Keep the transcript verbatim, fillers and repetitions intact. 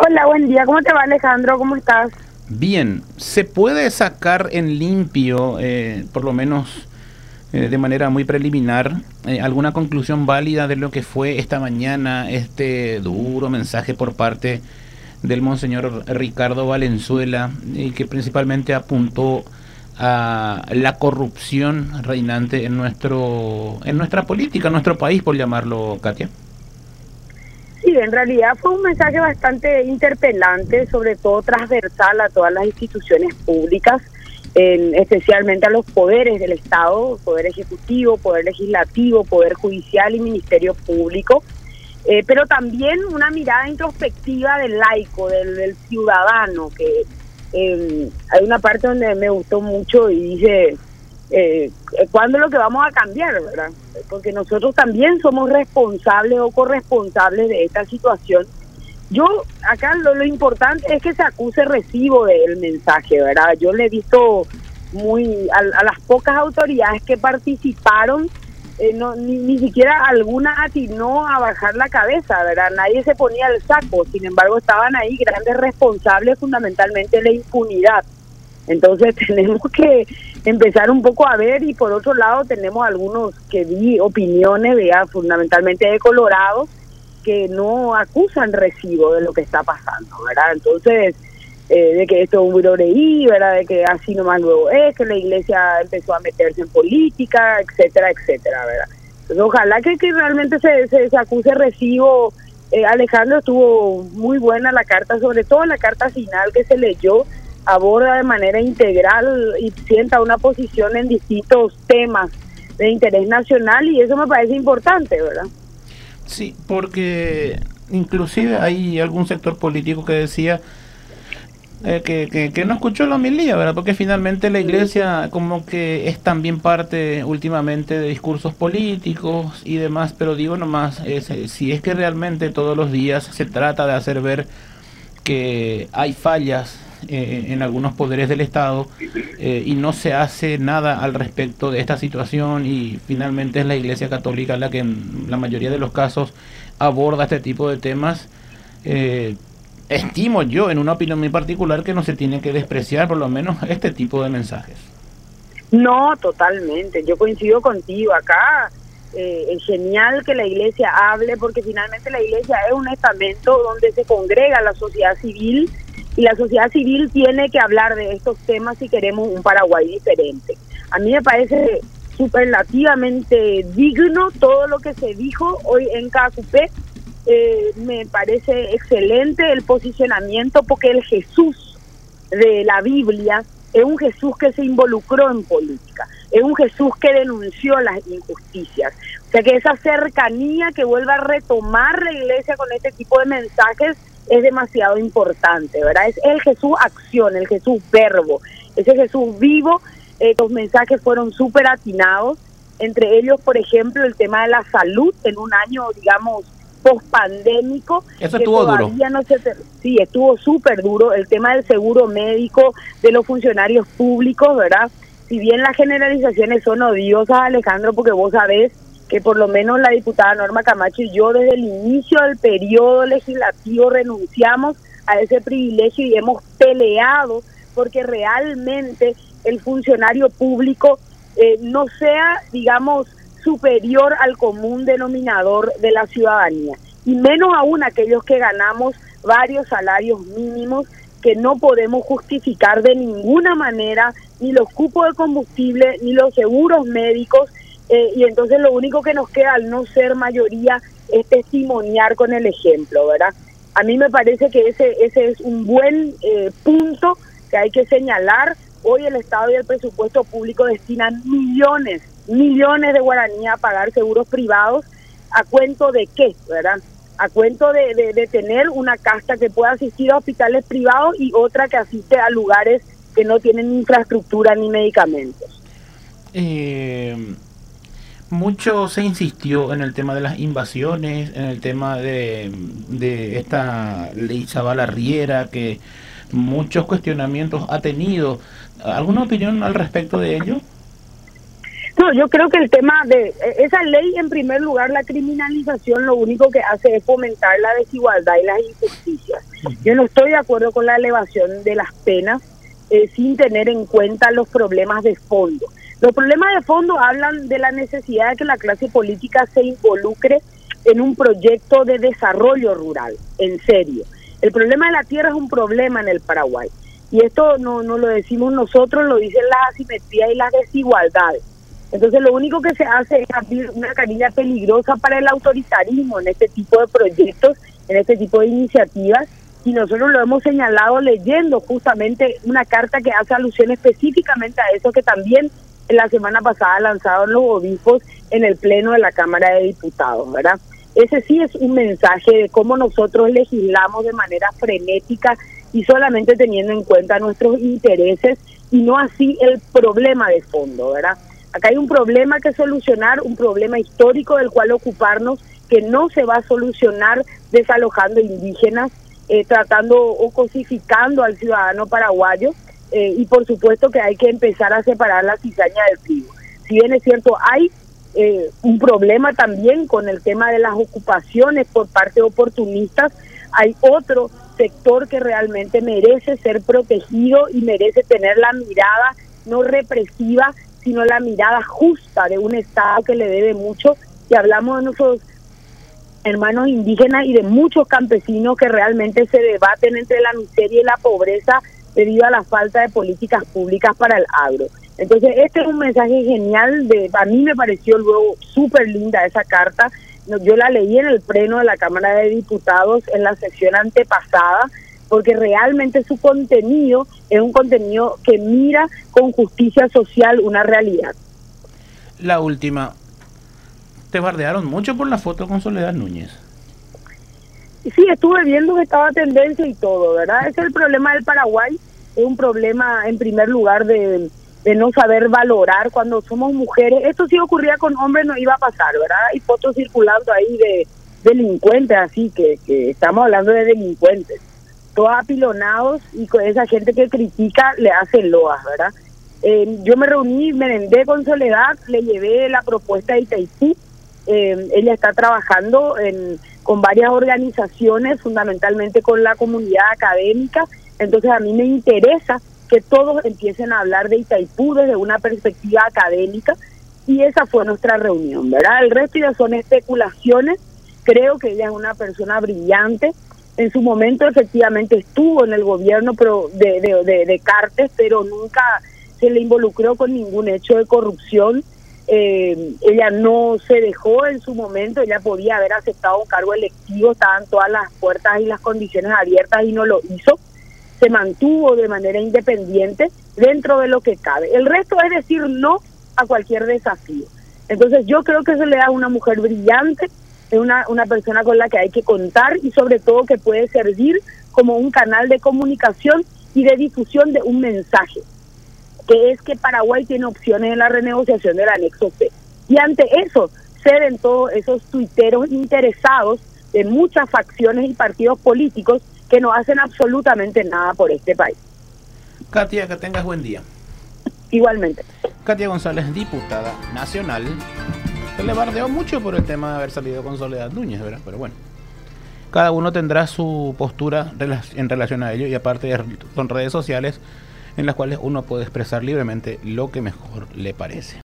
Hola, buen día. ¿Cómo te va, Alejandro? ¿Cómo estás? Bien, ¿se puede sacar en limpio, eh, por lo menos eh, de manera muy preliminar, eh, alguna conclusión válida de lo que fue esta mañana este duro mensaje por parte del monseñor Ricardo Valenzuela, y que principalmente apuntó a la corrupción reinante en nuestro en nuestra política, en nuestro país, por llamarlo, Katia? Sí, en realidad fue un mensaje bastante interpelante, sobre todo transversal a todas las instituciones públicas, en- especialmente a los poderes del Estado, poder ejecutivo, poder legislativo, poder judicial y ministerio público, eh, pero también una mirada introspectiva del laico, del, del ciudadano, que eh, hay una parte donde me gustó mucho y dice, eh, ¿cuándo es lo que vamos a cambiar, verdad? Porque nosotros también somos responsables o corresponsables de esta situación. Yo, acá lo, lo importante es que se acuse recibo del mensaje, ¿verdad? Yo le he visto muy, a, a las pocas autoridades que participaron, eh, no, ni, ni siquiera alguna atinó a bajar la cabeza, ¿verdad? Nadie se ponía el saco, sin embargo estaban ahí grandes responsables, fundamentalmente de la impunidad. Entonces tenemos que empezar un poco a ver, y por otro lado tenemos algunos que vi opiniones, vea, fundamentalmente de colorados, que no acusan recibo de lo que está pasando, ¿verdad? Entonces, eh, de que esto es un viroreí, ¿verdad? De que así nomás luego es, que la iglesia empezó a meterse en política, etcétera, etcétera, ¿verdad? Entonces, ojalá que, que realmente se, se, se acuse recibo. Eh, Alejandro, estuvo muy buena la carta, sobre todo la carta final que se leyó, aborda de manera integral y sienta una posición en distintos temas de interés nacional, y eso me parece importante, ¿verdad? Sí, porque inclusive hay algún sector político que decía eh, que, que, que no escuchó la homilía, ¿verdad? Porque finalmente la iglesia como que es también parte últimamente de discursos políticos y demás, pero digo nomás, es, eh, si es que realmente todos los días se trata de hacer ver que hay fallas eh, en algunos poderes del Estado, eh, y no se hace nada al respecto de esta situación, y finalmente es la Iglesia Católica la que en la mayoría de los casos aborda este tipo de temas. eh, Estimo yo, en una opinión muy particular, que no se tiene que despreciar por lo menos este tipo de mensajes. No, totalmente, yo coincido contigo acá. Eh, es genial que la iglesia hable, porque finalmente la iglesia es un estamento donde se congrega la sociedad civil, y la sociedad civil tiene que hablar de estos temas si queremos un Paraguay diferente. A mí me parece superlativamente digno todo lo que se dijo hoy en Cacupé. Eh, me parece excelente el posicionamiento, porque el Jesús de la Biblia es un Jesús que se involucró en política, es un Jesús que denunció las injusticias. O sea que esa cercanía que vuelva a retomar la iglesia con este tipo de mensajes es demasiado importante, ¿verdad? Es el Jesús acción, el Jesús verbo, ese Jesús vivo. Eh, los mensajes fueron súper atinados, entre ellos, por ejemplo, el tema de la salud en un año, digamos, pospandémico, Eso que estuvo duro. todavía no se... ter- Sí, estuvo súper duro el tema del seguro médico de los funcionarios públicos, ¿verdad? Si bien las generalizaciones son odiosas, Alejandro, porque vos sabés que por lo menos la diputada Norma Camacho y yo desde el inicio del periodo legislativo renunciamos a ese privilegio y hemos peleado porque realmente el funcionario público eh, no sea, digamos, superior al común denominador de la ciudadanía, y menos aún aquellos que ganamos varios salarios mínimos, que no podemos justificar de ninguna manera ni los cupos de combustible ni los seguros médicos, eh, y entonces lo único que nos queda al no ser mayoría es testimoniar con el ejemplo, ¿verdad? A mí me parece que ese ese es un buen eh, punto que hay que señalar. Hoy el Estado y el presupuesto público destinan millones, millones de guaraníes a pagar seguros privados. ¿A cuento de qué, verdad? A cuento de, de, de tener una casta que pueda asistir a hospitales privados y otra que asiste a lugares que no tienen infraestructura ni medicamentos. Eh, Mucho se insistió en el tema de las invasiones, en el tema de, de esta ley Zavala Riera, que muchos cuestionamientos ha tenido. ¿Alguna opinión al respecto de ello? No, No, yo creo que el tema de esa ley, en primer lugar, la criminalización, lo único que hace es fomentar la desigualdad y las injusticias. Yo no estoy de acuerdo con la elevación de las penas eh, sin tener en cuenta los problemas de fondo. Los problemas de fondo hablan de la necesidad de que la clase política se involucre en un proyecto de desarrollo rural, en serio. El problema de la tierra es un problema en el Paraguay. Y esto no, no lo decimos nosotros, lo dicen las asimetrías y las desigualdades. Entonces lo único que se hace es abrir una canilla peligrosa para el autoritarismo en este tipo de proyectos, en este tipo de iniciativas, y nosotros lo hemos señalado leyendo justamente una carta que hace alusión específicamente a eso, que también en la semana pasada lanzaron los obispos en el Pleno de la Cámara de Diputados, ¿verdad? Ese sí es un mensaje de cómo nosotros legislamos de manera frenética y solamente teniendo en cuenta nuestros intereses y no así el problema de fondo, ¿verdad? Acá hay un problema que solucionar, un problema histórico del cual ocuparnos, que no se va a solucionar desalojando indígenas, eh, tratando o cosificando al ciudadano paraguayo, eh, y por supuesto que hay que empezar a separar la cizaña del trigo. Si bien es cierto, hay eh, un problema también con el tema de las ocupaciones por parte de oportunistas, hay otro sector que realmente merece ser protegido y merece tener la mirada no represiva, sino la mirada justa de un Estado que le debe mucho, y hablamos de nuestros hermanos indígenas y de muchos campesinos que realmente se debaten entre la miseria y la pobreza debido a la falta de políticas públicas para el agro. Entonces este es un mensaje genial, de a mí me pareció luego súper linda esa carta. Yo la leí en el Pleno de la Cámara de Diputados en la sesión antepasada, porque realmente su contenido es un contenido que mira con justicia social una realidad. La última, te bardearon mucho por la foto con Soledad Núñez. Sí, estuve viendo que estaba tendencia y todo, ¿verdad? Ese es el problema del Paraguay, es un problema en primer lugar de, de no saber valorar cuando somos mujeres. Esto si ocurría con hombres no iba a pasar, ¿verdad? Hay fotos circulando ahí de delincuentes, así que, que estamos hablando de delincuentes, todos apilonados, y con esa gente que critica le hacen loas, ¿verdad? Eh, yo me reuní, merendé con Soledad, le llevé la propuesta de Itaipú. Eh, ella está trabajando en, con varias organizaciones, fundamentalmente con la comunidad académica, entonces a mí me interesa que todos empiecen a hablar de Itaipú desde una perspectiva académica, y esa fue nuestra reunión, ¿verdad? El resto ya son especulaciones. Creo que ella es una persona brillante. En su momento efectivamente estuvo en el gobierno pero de, de, de, de Cartes, pero nunca se le involucró con ningún hecho de corrupción. Eh, ella no se dejó en su momento, ella podía haber aceptado un cargo electivo, estaban todas las puertas y las condiciones abiertas y no lo hizo. Se mantuvo de manera independiente dentro de lo que cabe. El resto es decir no a cualquier desafío. Entonces yo creo que se le da a una mujer brillante, es una, una persona con la que hay que contar y sobre todo que puede servir como un canal de comunicación y de difusión de un mensaje, que es que Paraguay tiene opciones en la renegociación del anexo C. Y ante eso ceden todos esos tuiteros interesados de muchas facciones y partidos políticos que no hacen absolutamente nada por este país. Katia, que tengas buen día. Igualmente. Katia González, diputada nacional. Se le bardeó mucho por el tema de haber salido con Soledad Núñez, ¿verdad? Pero bueno, cada uno tendrá su postura en relación a ello, y aparte son redes sociales en las cuales uno puede expresar libremente lo que mejor le parece.